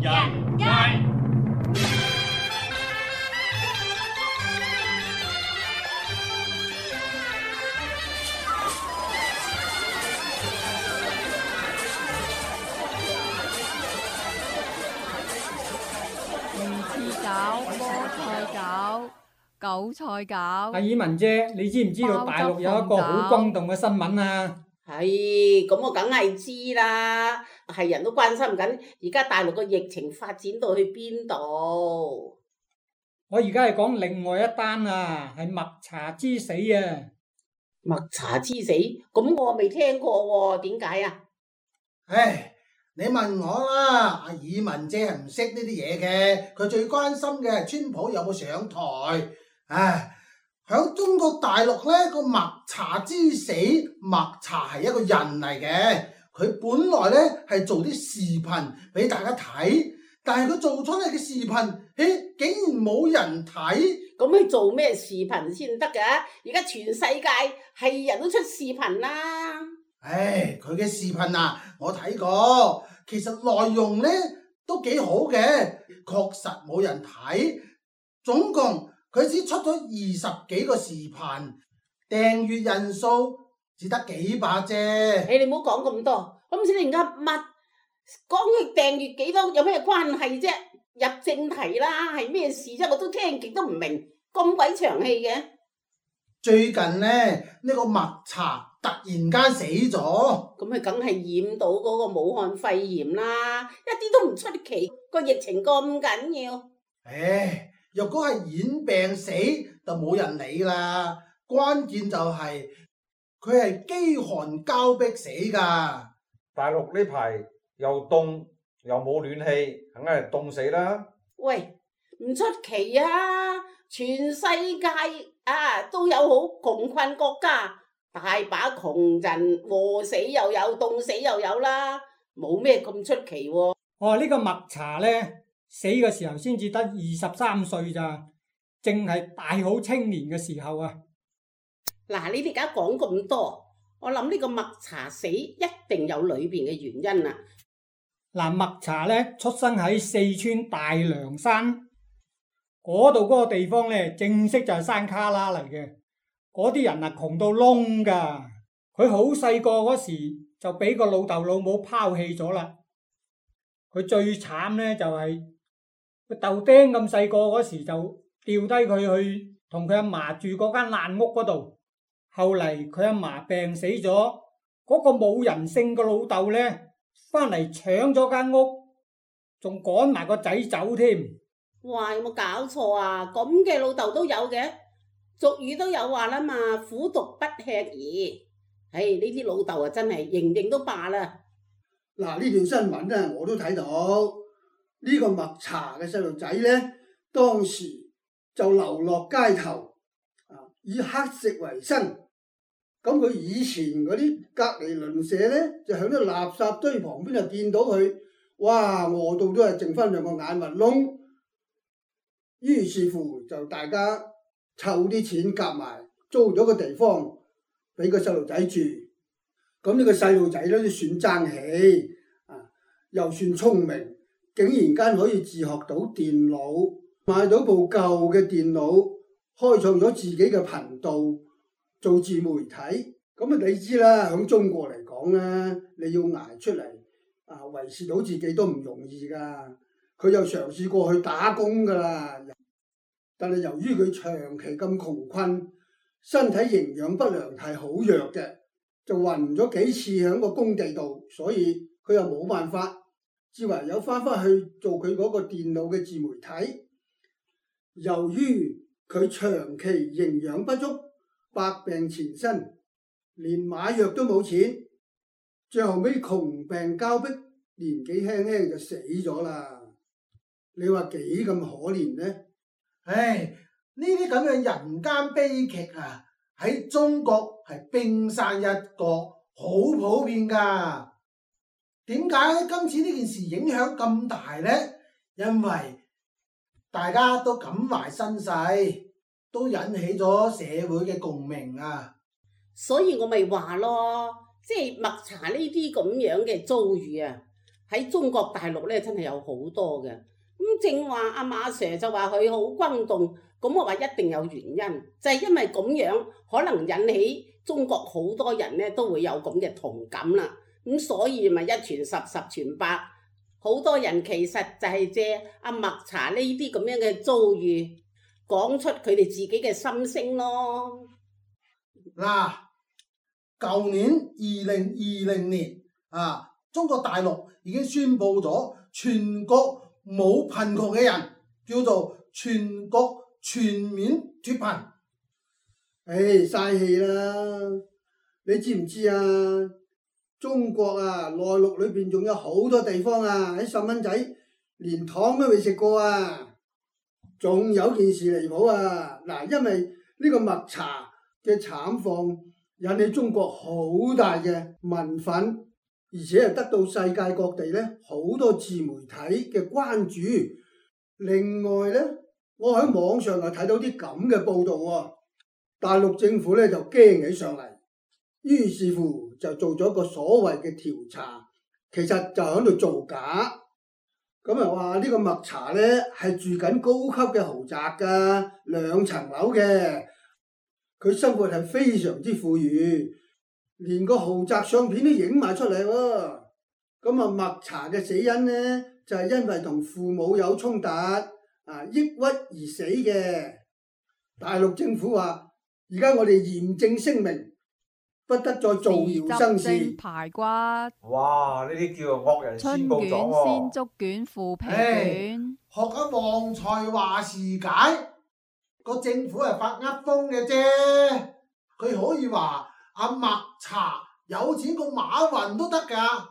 人街。 魚翅餃、菠菜餃、韭菜餃。 阿爾文姐，你知唔知道大陸有一個好轟動嘅新聞啊？ 係，咁我梗係知啦，係人都關心緊，而家大陸個疫情發展到去邊度？ 我而家係講另外一單啊，係麥茶之死啊！ 麥茶之死，咁我未聽過喎，點解啊？ 唉，你問我啦，阿爾文姐係唔識呢啲嘢嘅，佢最關心嘅係川普有冇上台。唉，響中國大陸呢個麥茶之死，麥茶係一個人嚟嘅，佢本來呢係做啲視頻俾大家睇，但係佢做出嚟嘅視頻，竟然冇人睇。 咁佢做咩視頻先得㗎？而家全世界係人都出視頻啦。 唉，佢嘅視頻啊，我睇過，其實內容呢都幾好嘅，確實冇人睇。總共佢只出咗20幾個視頻，訂閱人數只得幾百啫。 你唔好講咁多，咁先你噏乜？講佢訂閱幾多有咩關係啫？入正題啦，係咩事啫？我都聽極都唔明，咁鬼長氣嘅。 最近呢個麥茶突然間死咗， 咁佢梗係染到嗰個武漢肺炎啦，一啲都唔出奇。個疫情咁緊要， 唉，若果係染病死就冇人理啦。關鍵就係佢係飢寒交迫死噶。 大陸呢排又凍又冇暖氣，梗係凍死啦。 喂，唔出奇啊！全世界都有好窮困國家，大把窮人餓死又有，凍死又有啦，冇咩咁出奇喎。 呢個麥茶呢，死嘅時候先至得23歲咋，正係大好青年嘅時候啊！ 嗱，你哋而家講咁多，我諗呢個麥茶死一定有裏邊嘅原因啊！ 嗱，麥茶呢出生喺四川大涼山嗰度，嗰個地方呢，正式就係山卡拉嚟嘅。嗰啲人啊窮到窿噶，佢好細個嗰時就俾個老豆老母拋棄咗啦。佢最慘呢，就係個豆丁咁細個嗰時就掉低佢去同佢阿嫲住嗰間爛屋嗰度。後嚟佢阿嫲病死咗，嗰個冇人性嘅老豆呢，翻嚟搶咗間屋，仲趕埋個仔走添。 哇！有冇搞錯啊？咁嘅老豆都有嘅，俗語都有話啦嘛，苦毒不吃兒。唉，呢啲老豆啊，真係認認都罷啦。 嗱，呢條新聞咧，我都睇到呢個麥茶嘅細路仔呢，當時就流落街頭，以乞食為生。咁佢以前嗰啲隔離鄰舍呢，就喺啲垃圾堆旁邊就見到佢，哇，餓到都係剩翻2個眼核窿。於是乎就大家湊啲錢夾埋，租咗個地方俾個細路仔住。咁呢個細路仔咧都算爭氣，又算聰明，竟然間可以自學到電腦，買到部舊嘅電腦，開創咗自己嘅頻道，做自媒體。咁你知啦，喺中國嚟講咧，你要捱出嚟維持到自己都唔容易噶。佢又嘗試過去打工噶啦，但係由於佢長期咁窮困，身體營養不良係好弱嘅，就暈咗幾次喺個工地度，所以佢又冇辦法，只唯有翻去做佢嗰個電腦嘅自媒體。由於佢長期營養不足，百病纏身，連買藥都冇錢，最後尾窮病交迫，年紀輕輕就死咗啦。你話幾咁可憐呢？ 唉，呢啲咁嘅人間悲劇啊，喺中國係冰山一角，好普遍噶。點解今次呢件事影響咁大呢？因為大家都感懷身世，都引起咗社會嘅共鳴啊。 所以我咪話咯，即係麥茶呢啲咁樣嘅遭遇啊， 喺中國大陸咧真係有好多嘅。咁正話阿馬 Sir 就話佢好轟動，咁我話一定有原因，就係因為咁樣可能引起中國好多人咧都會有咁嘅同感啦。咁所以咪一傳十，十傳百，好多人其實就係借阿麥茶呢啲咁樣嘅遭遇，講出佢哋自己嘅心聲咯。 嗱，舊年2020年啊，中國大陸已經宣布咗全國冇貧窮嘅人，叫做全國全面脫貧。 唉，嘥氣啦！你知唔知啊？中國啊，內陸裏邊仲有好多地方啊，喺細蚊仔連糖都未食過啊！仲有件事離譜啊！嗱，因為呢個麥茶嘅慘況引起中國好大嘅民憤，而且係得到世界各地咧好多自媒體嘅關注。另外咧，我喺網上又睇到啲咁嘅報道喎，大陸政府咧就驚起上嚟，於是乎就做咗個所謂嘅調查，其實就喺度造假。咁啊話呢個麥茶咧係住緊高級嘅豪宅㗎，2層樓嘅，佢生活係非常之富裕，連個豪宅相片都影埋出嚟喎。咁啊麥茶嘅死因咧就係因為同父母有衝突，抑鬱而死嘅。大陸政府話：而家我哋嚴正聲明，不得再造謠生事。 排骨， 哇！呢啲叫做惡人春先告狀卷、 喎。 鮮竹卷、腐皮卷。 學阿旺財話事解，個政府係發噏風嘅啫。佢可以話阿麥茶有錢過馬雲都得㗎。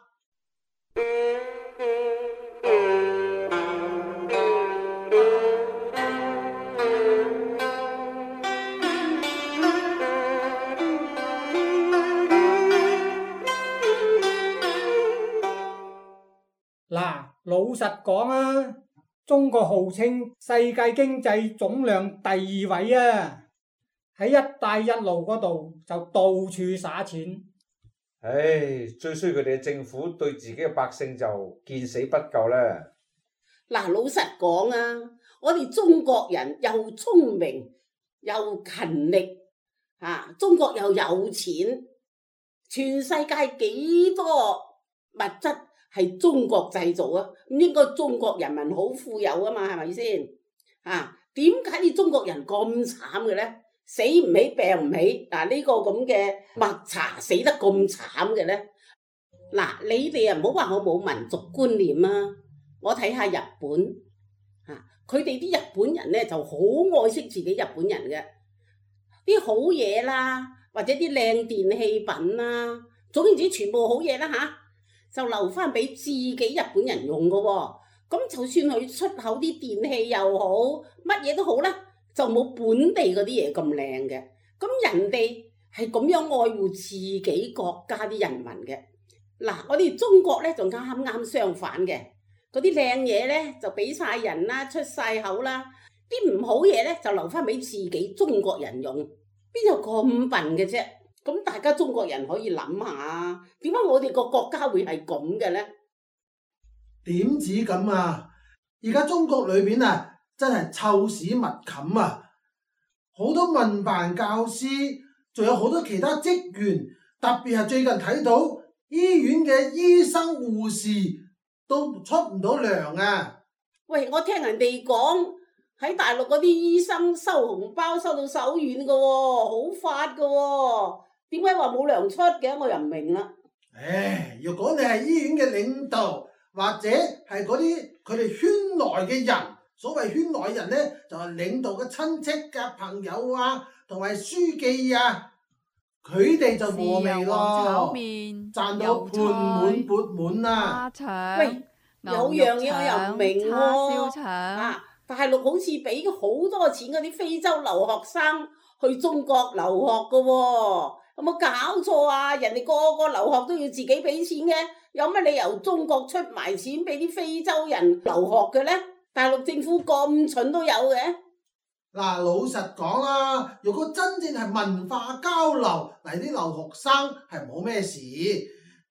嗱，老實講啊，中國號稱世界經濟總量第2位啊，喺一帶一路嗰度就到處灑錢。 唉，最衰佢哋嘅政府對自己嘅百姓就見死不救啦。 嗱，老實講啊，我哋中國人又聰明又勤力，中國又有錢，全世界幾多物質係中國製造啊？咁應該中國人民好富有啊嘛，係咪先？點解你中國人咁慘嘅咧？死唔起病唔起，呢個咁嘅麥茶死得咁慘嘅咧？嗱，你哋啊唔好話我冇民族觀念啊！我睇下日本，佢哋啲日本人咧就好愛惜自己日本人嘅啲好嘢啦，或者啲靚電器品啦，總言之全部好嘢啦就留翻俾自己日本人用嘅喎。咁就算佢出口啲電器又好，乜嘢都好啦，就冇本地嗰啲嘢咁靚嘅。咁人哋係咁樣愛護自己國家啲人民嘅。嗱，我哋中國咧就啱啱相反嘅，嗰啲靚嘢咧就俾晒人啦，出晒口啦，啲唔好嘢咧就留翻俾自己中國人用，邊有咁笨嘅啫？咁大家中國人可以諗下，點解我哋個國家會係咁嘅咧？ 點止咁啊！而家中國裏邊真係臭屎密冚啊！好多民辦教師，仲有好多其他職員，特別係最近睇到醫院嘅醫生護士都出唔到糧啊！ 喂，我聽人哋講喺大陸嗰啲醫生收紅包收到手軟嘅喎，好發嘅喎，點解話冇糧出嘅？我又唔明啦。 唉，如果你係醫院嘅領導，或者係嗰啲佢哋圈內嘅人，所謂圈內人呢，就係領導嘅親戚嘅朋友啊，同埋書記啊，佢哋就和味咯，賺到盆滿缽滿啊！ 喂，有樣嘢我又唔明喎，大陸好似俾好多錢嗰啲非洲留學生去中國留學嘅喎，有冇搞錯啊？人哋個個留學都要自己俾錢嘅。有乜理由中國出埋錢俾啲非洲人留學嘅呢？大陸政府咁蠢都有嘅？ 嗱，老實講啦，如果真正係文化交流嚟，啲留學生係冇咩事，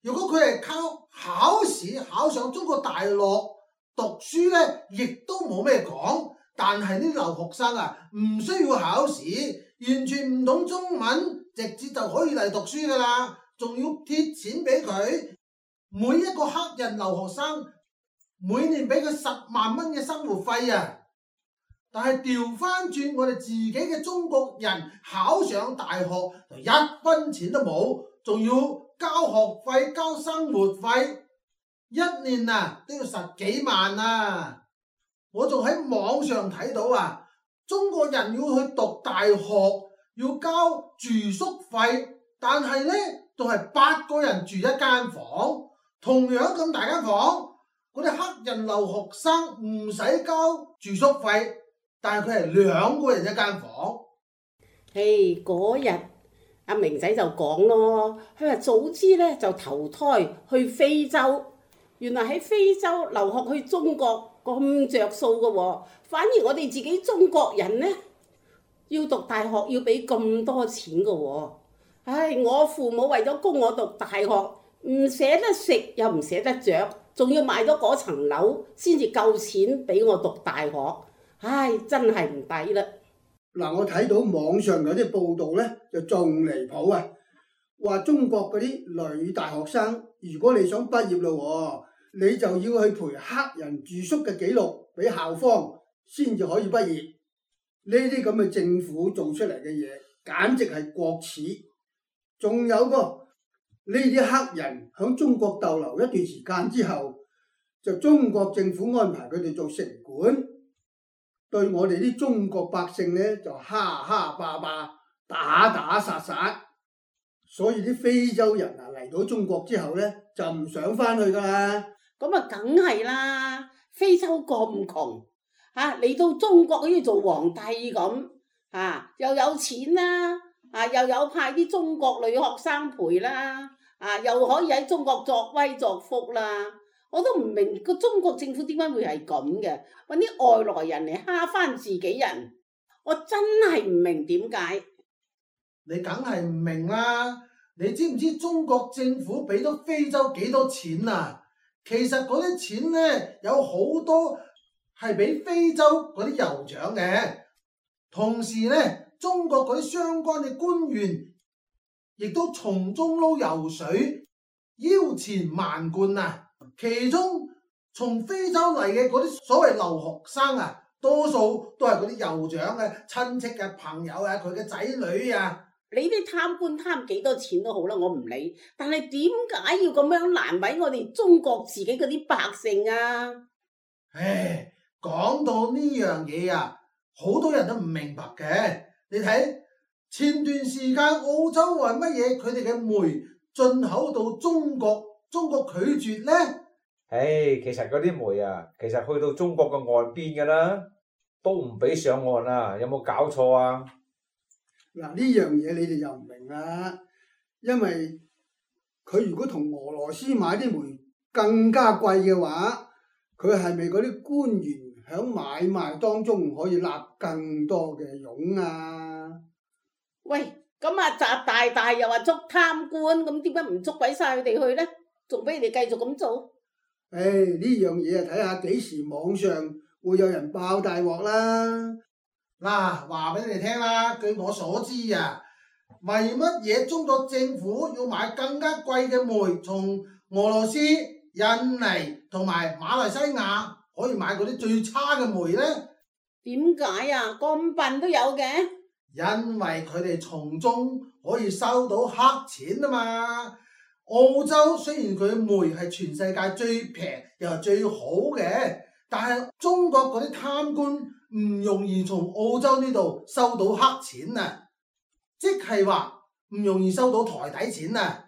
如果佢係靠考試考上中國大陸讀書呢，亦都冇咩講。但係啲留學生啊，唔需要考試，完全唔懂中文，直接就可以嚟讀書噶啦，仲要貼錢俾佢。每一個黑人留學生每年俾佢10萬蚊嘅生活費啊！但係調翻轉我哋自己嘅中國人考上大學就1分錢都冇，仲要交學費、交生活費，一年啊都要10幾萬啊！我仲喺網上睇到啊，中國人要去讀大學要交住宿費，但係呢都係8個人住一間房，同樣咁大間房，嗰啲黑人留學生唔使交住宿費，但係佢係2個人一間房。 嘿，嗰日阿明仔就講咯，佢話早知呢就投胎去非洲，原來喺非洲留學去中國咁着數嘅喎，反而我哋自己中國人呢，要讀大學要俾咁多錢嘅喎。唉，我父母為咗供我讀大學，唔捨得食又唔捨得着，仲要買咗嗰層樓先至夠錢俾我讀大學。唉，真係唔抵啦！ 嗱，我睇到網上有啲報道呢，就仲離譜啊！話中國嗰啲女大學生，如果你想畢業咯，你就要去賠黑人住宿嘅記錄俾校方，先至可以畢業。呢啲咁嘅政府做出嚟嘅嘢，簡直係國恥。仲有個呢啲黑人喺中國逗留一段時間之後，就中國政府安排佢哋做城管，對我哋啲中國百姓呢，就蝦蝦霸霸、打打殺殺。所以啲非洲人啊嚟到中國之後呢，就唔想翻去噶啦。 咁啊，梗係啦！非洲咁窮嚇，嚟到中國好似做皇帝咁嚇，又有錢啦，又有派啲中國女學生陪啦，又可以喺中國作威作福啦。我都唔明個中國政府點解會係咁嘅，揾啲外來人嚟蝦翻自己人，我真係唔明點解。 你梗係唔明啦！你知唔知中國政府俾咗非洲幾多錢啊？其實嗰啲錢呢，有好多係俾非洲嗰啲酋長嘅，同時呢，中國嗰啲相關嘅官員亦都從中撈油水，腰錢萬貫啊！其中從非洲嚟嘅嗰啲所謂留學生啊，多數都係嗰啲酋長嘅親戚嘅朋友啊，佢嘅仔女啊。 你啲貪官貪幾多錢都好啦，我唔理。但係點解要咁樣難為我哋中國自己嗰啲百姓啊？ 唉，講到呢樣嘢啊，好多人都唔明白嘅。你睇前段時間澳洲話乜嘢，佢哋嘅煤進口到中國，中國拒絕呢？ 唉，其實嗰啲煤啊，其實去到中國嘅岸邊㗎啦，都唔俾上岸啊！有冇搞錯啊？ 嗱，呢樣嘢你哋又唔明啦，因為佢如果同俄羅斯買啲煤更加貴嘅話，佢係咪嗰啲官員喺買賣當中可以納更多嘅傭啊？ 喂，咁啊習大大又話捉貪官，咁點解唔捉鬼晒佢哋去呢？仲俾你哋繼續咁做？ 唉，呢樣嘢啊，睇下幾時網上會有人爆大鑊啦！ 嗱，話俾你哋聽啦，據我所知啊，為乜嘢中國政府要買更加貴嘅煤，從俄羅斯、印尼同埋馬來西亞可以買嗰啲最差嘅煤呢？ 點解啊？咁笨都有嘅？ 因為佢哋從中可以收到黑錢啊嘛！澳洲雖然佢煤係全世界最平又係最好嘅，但係中國嗰啲貪官唔容易從澳洲呢度收到黑錢啊！即係話唔容易收到台底錢啊！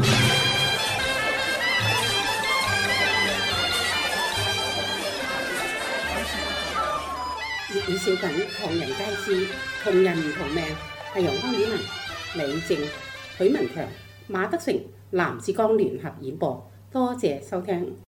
粵語小品唐人街之同人唔同命，係由康婉文、李靜、許文強、馬德成、藍志剛聯合演播，多謝收聽。